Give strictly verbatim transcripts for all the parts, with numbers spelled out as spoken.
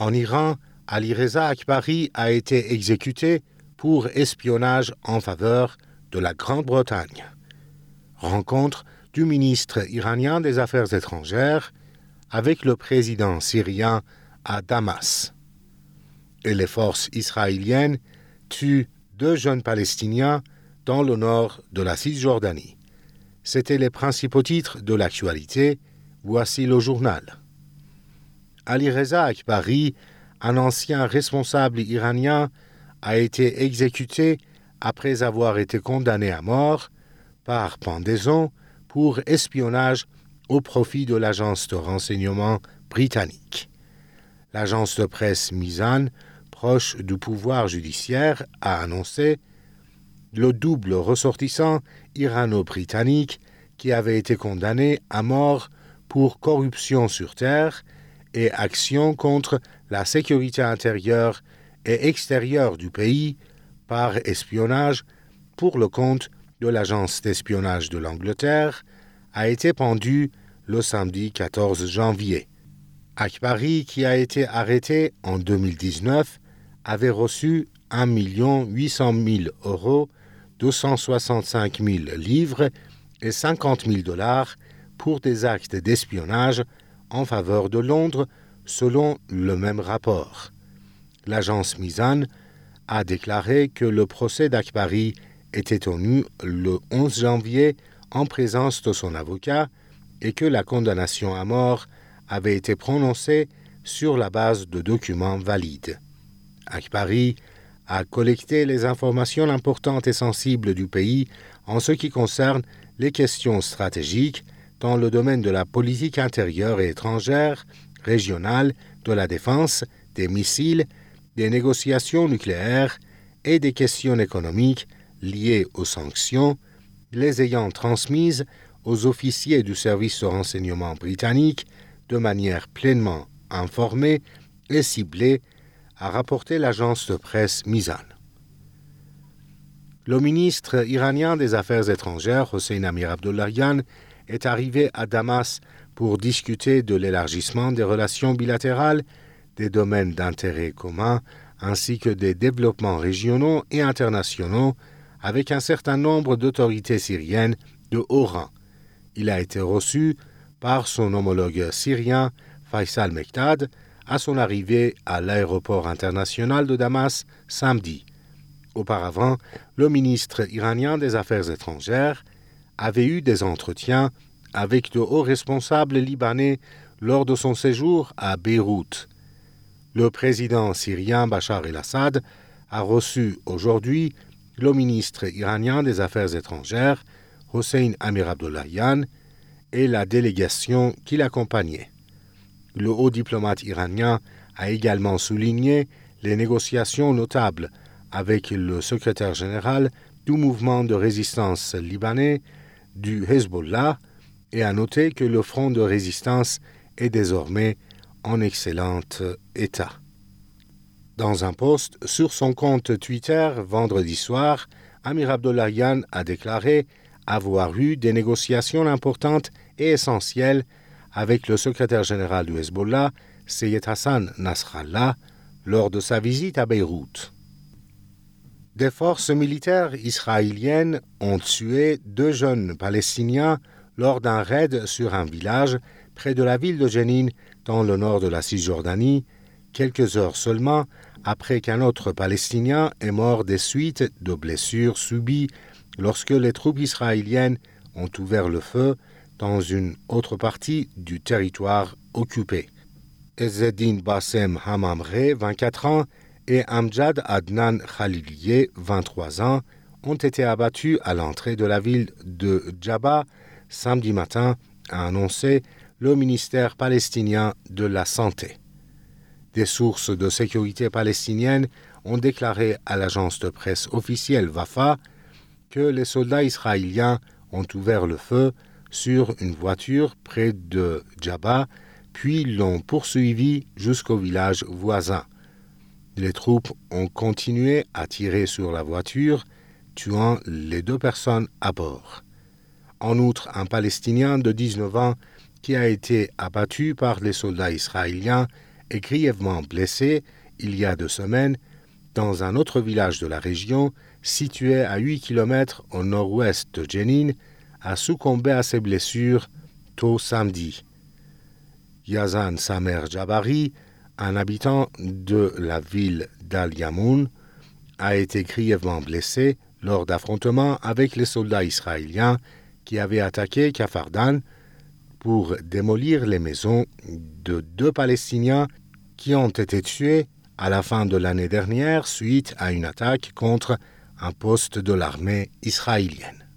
En Iran, Ali Reza Akbari a été exécuté pour espionnage en faveur de la Grande-Bretagne. Rencontre du ministre iranien des Affaires étrangères avec le président syrien à Damas. Et les forces israéliennes tuent deux jeunes Palestiniens dans le nord de la Cisjordanie. C'étaient les principaux titres de l'actualité. Voici le journal. Ali Reza Akbari, un ancien responsable iranien, a été exécuté après avoir été condamné à mort par pendaison pour espionnage au profit de l'agence de renseignement britannique. L'agence de presse Mizan, proche du pouvoir judiciaire, a annoncé le double ressortissant irano-britannique qui avait été condamné à mort pour corruption sur terre et action contre la sécurité intérieure et extérieure du pays par espionnage pour le compte de l'agence d'espionnage de l'Angleterre, a été pendu le samedi quatorze janvier. Akbari, qui a été arrêté en deux mille dix-neuf, avait reçu un million huit cent mille euros, deux cent soixante-cinq mille livres et cinquante mille dollars pour des actes d'espionnage en faveur de Londres, selon le même rapport. L'agence Mizan a déclaré que le procès d'Akbari était tenu le onze janvier en présence de son avocat et que la condamnation à mort avait été prononcée sur la base de documents valides. Akbari a collecté les informations importantes et sensibles du pays en ce qui concerne les questions stratégiques dans le domaine de la politique intérieure et étrangère, régionale, de la défense, des missiles, des négociations nucléaires et des questions économiques liées aux sanctions, les ayant transmises aux officiers du service de renseignement britannique de manière pleinement informée et ciblée, a rapporté l'agence de presse Mizan. Le ministre iranien des Affaires étrangères, Hossein Amir-Abdollahian, est arrivé à Damas pour discuter de l'élargissement des relations bilatérales, des domaines d'intérêt commun, ainsi que des développements régionaux et internationaux avec un certain nombre d'autorités syriennes de haut rang. Il a été reçu par son homologue syrien, Faisal Mektad, à son arrivée à l'aéroport international de Damas samedi. Auparavant, le ministre iranien des Affaires étrangères avait eu des entretiens avec de hauts responsables libanais lors de son séjour à Beyrouth. Le président syrien Bachar el-Assad a reçu aujourd'hui le ministre iranien des Affaires étrangères, Hossein Amir-Abdollahian, et la délégation qui l'accompagnait. Le haut diplomate iranien a également souligné les négociations notables avec le secrétaire général du mouvement de résistance libanais, du Hezbollah, et a noté que le front de résistance est désormais en excellent état. Dans un post sur son compte Twitter vendredi soir, Amir-Abdollahian a déclaré avoir eu des négociations importantes et essentielles avec le secrétaire général du Hezbollah, Seyed Hassan Nasrallah, lors de sa visite à Beyrouth. Des forces militaires israéliennes ont tué deux jeunes Palestiniens lors d'un raid sur un village près de la ville de Jenin, dans le nord de la Cisjordanie, quelques heures seulement après qu'un autre Palestinien est mort des suites de blessures subies lorsque les troupes israéliennes ont ouvert le feu dans une autre partie du territoire occupé. Ezzeddin Bassem Hamamre, vingt-quatre ans, et Amjad Adnan Khalilieh, vingt-trois ans, ont été abattus à l'entrée de la ville de Djaba samedi matin, a annoncé le ministère palestinien de la Santé. Des sources de sécurité palestiniennes ont déclaré à l'agence de presse officielle Wafa que les soldats israéliens ont ouvert le feu sur une voiture près de Djaba, puis l'ont poursuivi jusqu'au village voisin. Les troupes ont continué à tirer sur la voiture, tuant les deux personnes à bord. En outre, un Palestinien de dix-neuf ans qui a été abattu par les soldats israéliens est grièvement blessé il y a deux semaines dans un autre village de la région situé à huit kilomètres au nord-ouest de Jenin, a succombé à ses blessures tôt samedi. Yazan Samer Jabari, un habitant de la ville d'Al-Yamoun, a été grièvement blessé lors d'affrontements avec les soldats israéliens qui avaient attaqué Kafar Dan pour démolir les maisons de deux Palestiniens qui ont été tués à la fin de l'année dernière suite à une attaque contre un poste de l'armée israélienne.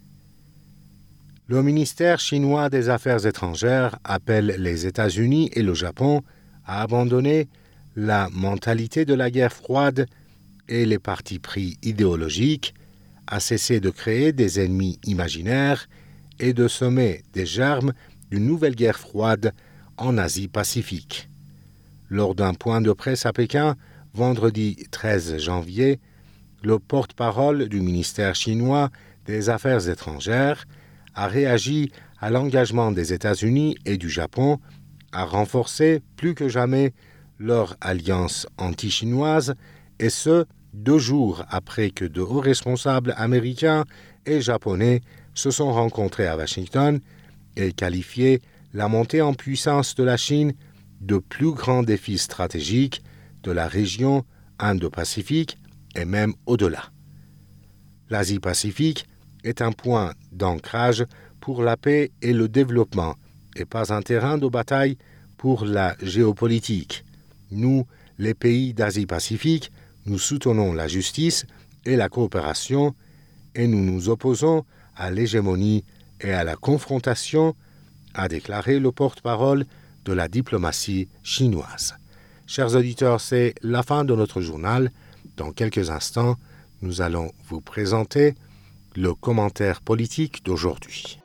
Le ministère chinois des Affaires étrangères appelle les États-Unis et le Japon à abandonner la mentalité de la guerre froide et les partis pris idéologiques, à cesser de créer des ennemis imaginaires et de semer des germes d'une nouvelle guerre froide en Asie-Pacifique. Lors d'un point de presse à Pékin, vendredi treize janvier, le porte-parole du ministère chinois des Affaires étrangères a réagi à l'engagement des États-Unis et du Japon à renforcer plus que jamais leur alliance anti-chinoise, et ce, deux jours après que de hauts responsables américains et japonais se sont rencontrés à Washington et qualifié la montée en puissance de la Chine de plus grand défi stratégique de la région Indo-Pacifique et même au-delà. L'Asie-Pacifique est un point d'ancrage pour la paix et le développement et pas un terrain de bataille pour la géopolitique. Nous, les pays d'Asie-Pacifique, nous soutenons la justice et la coopération et nous nous opposons à l'hégémonie et à la confrontation, a déclaré le porte-parole de la diplomatie chinoise. Chers auditeurs, c'est la fin de notre journal. Dans quelques instants, nous allons vous présenter le commentaire politique d'aujourd'hui.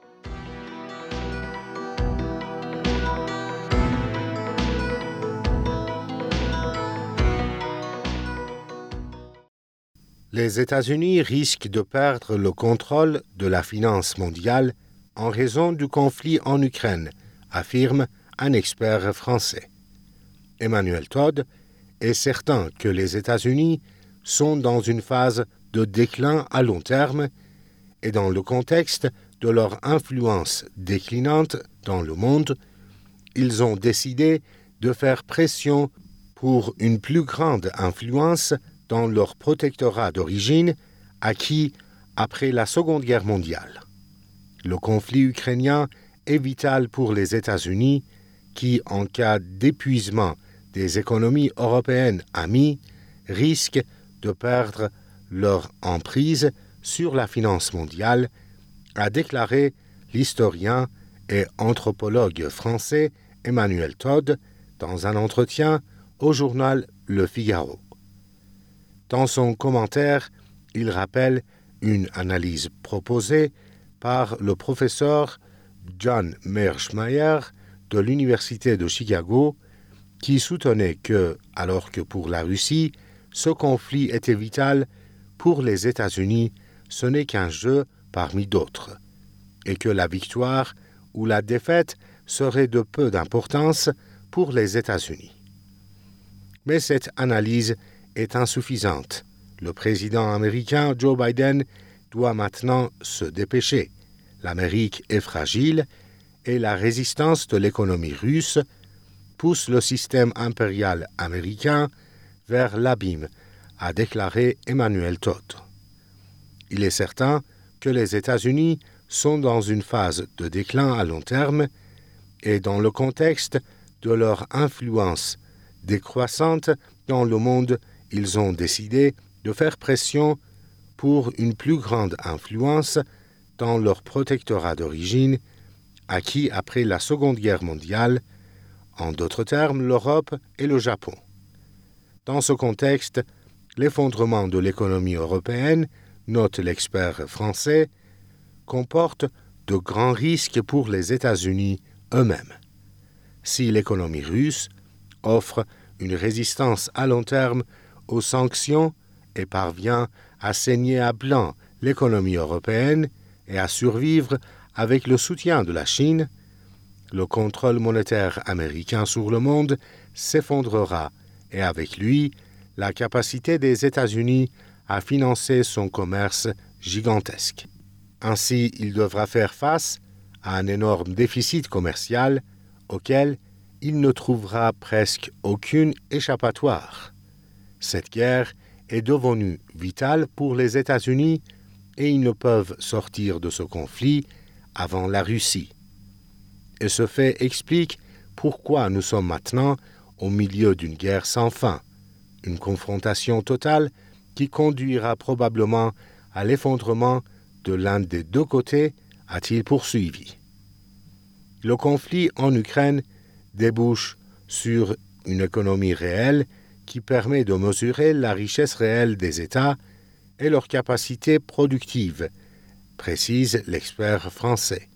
Les États-Unis risquent de perdre le contrôle de la finance mondiale en raison du conflit en Ukraine, affirme un expert français. Emmanuel Todd est certain que les États-Unis sont dans une phase de déclin à long terme et dans le contexte de leur influence déclinante dans le monde, ils ont décidé de faire pression pour une plus grande influence dans leur protectorat d'origine acquis après la Seconde Guerre mondiale. Le conflit ukrainien est vital pour les États-Unis qui, en cas d'épuisement des économies européennes amies, risquent de perdre leur emprise sur la finance mondiale, a déclaré l'historien et anthropologue français Emmanuel Todd dans un entretien au journal Le Figaro. Dans son commentaire, il rappelle une analyse proposée par le professeur John Mearsheimer de l'Université de Chicago, qui soutenait que, alors que pour la Russie, ce conflit était vital, pour les États-Unis, ce n'est qu'un jeu parmi d'autres, et que la victoire ou la défaite serait de peu d'importance pour les États-Unis. Mais cette analyse est insuffisante. Le président américain Joe Biden doit maintenant se dépêcher. L'Amérique est fragile et la résistance de l'économie russe pousse le système impérial américain vers l'abîme, a déclaré Emmanuel Todd. Il est certain que les États-Unis sont dans une phase de déclin à long terme et dans le contexte de leur influence décroissante dans le monde, ils ont décidé de faire pression pour une plus grande influence dans leur protectorat d'origine, acquis après la Seconde Guerre mondiale, en d'autres termes l'Europe et le Japon. Dans ce contexte, l'effondrement de l'économie européenne, note l'expert français, comporte de grands risques pour les États-Unis eux-mêmes. Si l'économie russe offre une résistance à long terme aux sanctions et parvient à saigner à blanc l'économie européenne et à survivre avec le soutien de la Chine, le contrôle monétaire américain sur le monde s'effondrera et avec lui, la capacité des États-Unis à financer son commerce gigantesque. Ainsi, il devra faire face à un énorme déficit commercial auquel il ne trouvera presque aucune échappatoire. Cette guerre est devenue vitale pour les États-Unis et ils ne peuvent sortir de ce conflit avant la Russie. Et ce fait explique pourquoi nous sommes maintenant au milieu d'une guerre sans fin, une confrontation totale qui conduira probablement à l'effondrement de l'un des deux côtés, a-t-il poursuivi. Le conflit en Ukraine débouche sur une économie réelle qui permet de mesurer la richesse réelle des États et leur capacité productive, précise l'expert français.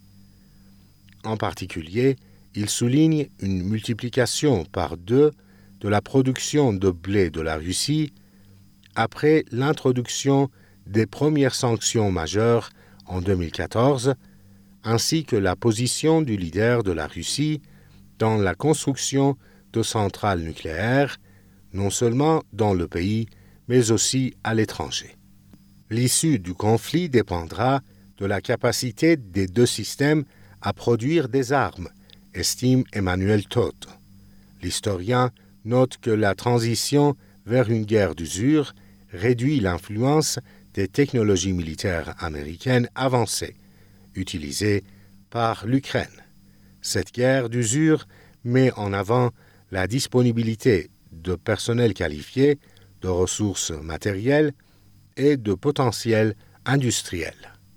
En particulier, il souligne une multiplication par deux de la production de blé de la Russie après l'introduction des premières sanctions majeures en deux mille quatorze, ainsi que la position du leader de la Russie dans la construction de centrales nucléaires, non seulement dans le pays, mais aussi à l'étranger. L'issue du conflit dépendra de la capacité des deux systèmes à produire des armes, estime Emmanuel Todt. L'historien note que la transition vers une guerre d'usure réduit l'influence des technologies militaires américaines avancées, utilisées par l'Ukraine. Cette guerre d'usure met en avant la disponibilité de personnel qualifié, de ressources matérielles et de potentiel industriel.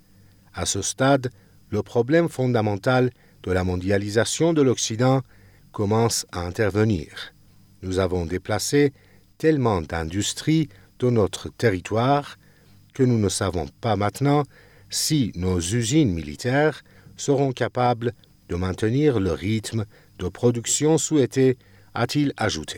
À ce stade, le problème fondamental de la mondialisation de l'Occident commence à intervenir. Nous avons déplacé tellement d'industries de notre territoire que nous ne savons pas maintenant si nos usines militaires seront capables de maintenir le rythme de production souhaité, a-t-il ajouté.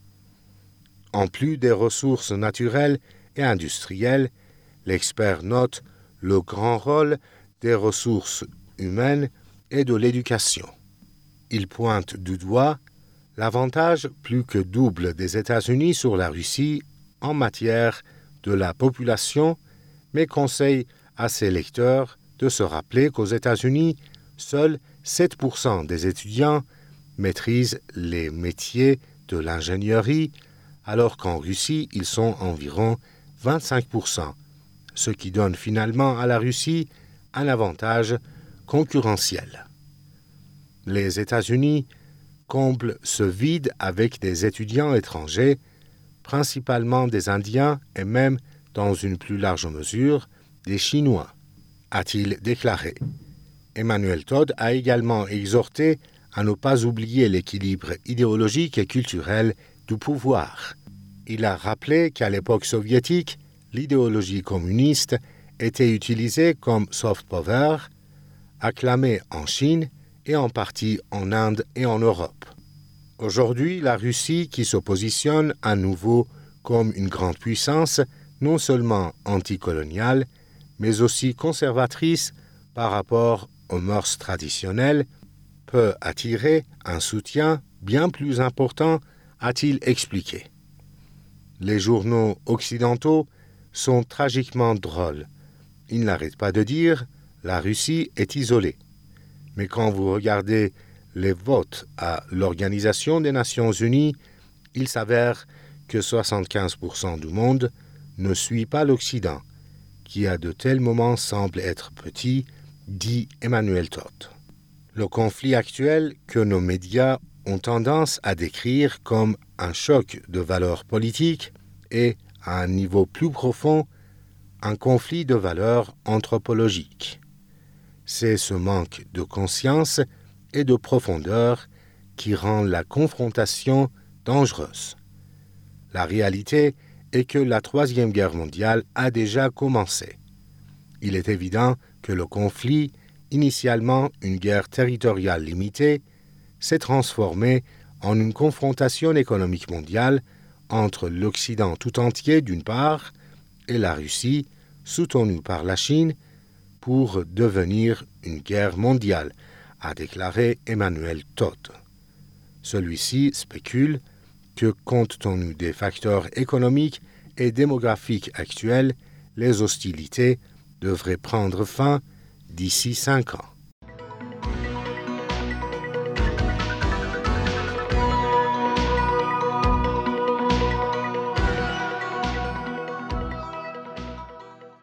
En plus des ressources naturelles et industrielles, l'expert note le grand rôle des ressources humaines et de l'éducation. Il pointe du doigt l'avantage plus que double des États-Unis sur la Russie en matière de la population, mais conseille à ses lecteurs de se rappeler qu'aux États-Unis, seuls sept pour cent des étudiants maîtrisent les métiers de l'ingénierie, alors qu'en Russie, ils sont environ vingt-cinq pour cent, ce qui donne finalement à la Russie un avantage concurrentiel. Les États-Unis comblent ce vide avec des étudiants étrangers, principalement des Indiens et même, dans une plus large mesure, des Chinois, a-t-il déclaré. Emmanuel Todt a également exhorté à ne pas oublier l'équilibre idéologique et culturel du pouvoir. Il a rappelé qu'à l'époque soviétique, l'idéologie communiste était utilisée comme soft power, acclamée en Chine et en partie en Inde et en Europe. Aujourd'hui, la Russie, qui se positionne à nouveau comme une grande puissance, non seulement anticoloniale, mais aussi conservatrice par rapport aux mœurs traditionnelles, peut attirer un soutien bien plus important, a-t-il expliqué. Les journaux occidentaux sont tragiquement drôles. Ils n'arrêtent pas de dire « la Russie est isolée ». Mais quand vous regardez les votes à l'Organisation des Nations Unies, il s'avère que soixante-quinze pour cent du monde ne suit pas l'Occident, qui à de tels moments semble être petit, dit Emmanuel Todt. Le conflit actuel que nos médias ont tendance à décrire comme un choc de valeurs politiques est, à un niveau plus profond, un conflit de valeurs anthropologiques. C'est ce manque de conscience et de profondeur qui rend la confrontation dangereuse. La réalité est que la Troisième Guerre mondiale a déjà commencé. Il est évident que le conflit, initialement une guerre territoriale limitée, s'est transformé en une confrontation économique mondiale entre l'Occident tout entier d'une part et la Russie, soutenue par la Chine, pour devenir une guerre mondiale, a déclaré Emmanuel Todt. Celui-ci spécule que, compte tenu des facteurs économiques et démographiques actuels, les hostilités devraient prendre fin d'ici cinq ans.